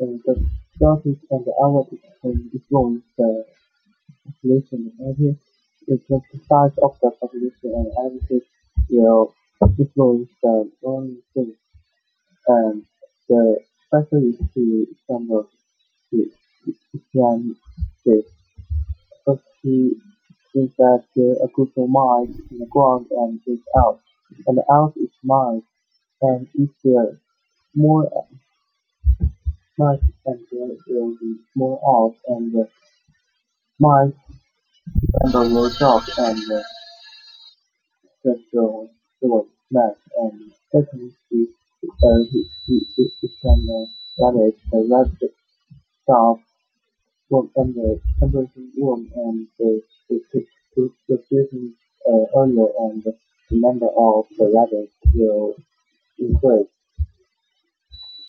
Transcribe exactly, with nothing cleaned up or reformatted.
the surface and the elevator can influence the population. Maybe it's just the size of the population and elevator will influence the wrong thing. And the specialist to example is can say first he thinks that uh, a crucial mind in the ground and is out, and the out is mind, and if there more mind and there will be more out, and the mind and the word job and the sexual civil match and second is uh, he, he, he, he can uh, manage the rapid staff work under temperature room and the the the the the station uh, earlier and the number of the rabbits will increase.